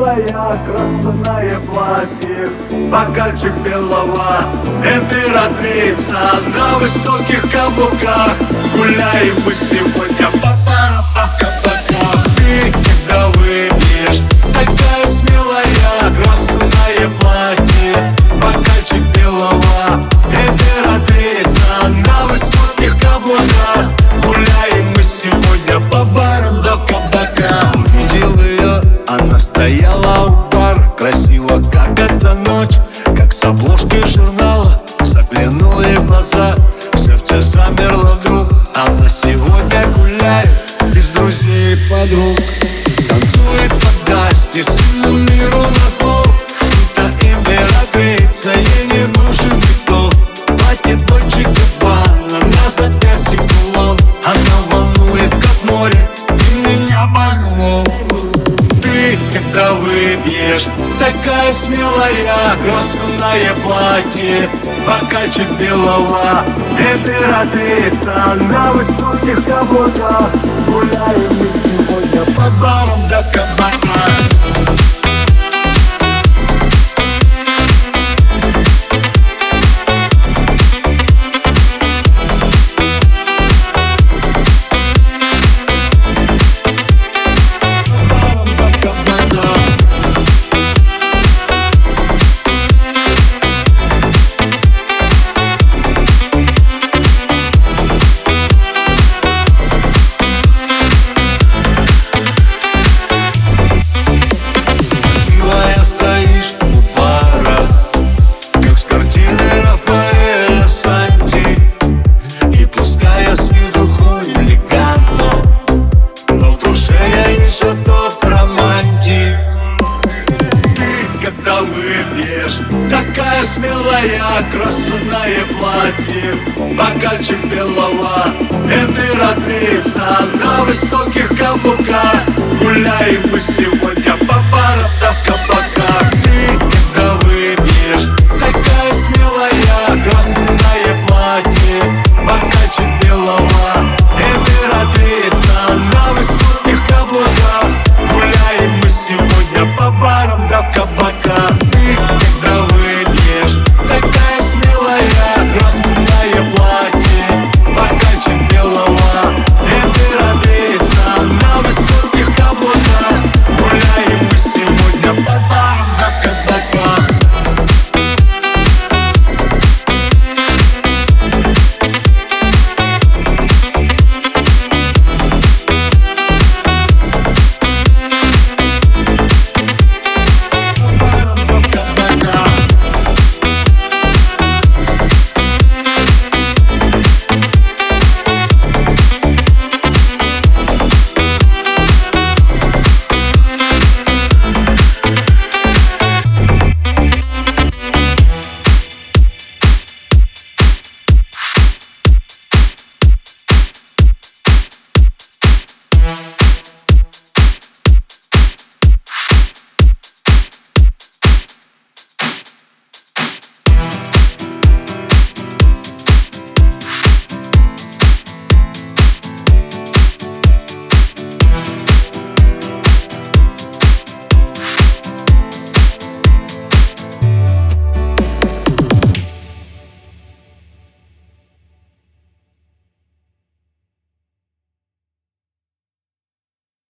смелая, красное платье, бокальчик белого, императрица на высоких каблуках. Гуляем мы сегодня по барам, по кабакам. Ты, когда выпьешь, такая смелая, красное платье, бокальчик белого, императрица на высоких каблуках. Гуляем мы сегодня по барам до кабака. Увидел ее, она стояла у бара, красиво, как эта ночь, как с обложки журнала. Заглянул ей в глаза, сердце замерло вдруг. Она сегодня гуляет без друзей и подруг. Танцует под дождь, всему миру назло. Это императрица, ей не нужен никто. Платье Дольче Габбана, на запястье кулон. Она волнует, как море, и меня могло. Ты, когда выпьешь, такая смелая, красное платье, бокальчик белого, императрица на высоких каблуках. Гуляем мы сегодня по барам до кабака. Такая смелая, красное платье, бокальчик белого, императрица на высоких каблуках. Гуляем мы сегодня по барам до кабака. Ты, когда выпьешь, такая смелая, красное платье, бокальчик белого, императрица на высоких каблуках. Гуляем мы сегодня по барам до кабака. Ты, когда выпьешь, такая смелая, красное платье, бокальчик белого, императрица на высоких каблуках. Гуляем мы сегодня по барам до кабака.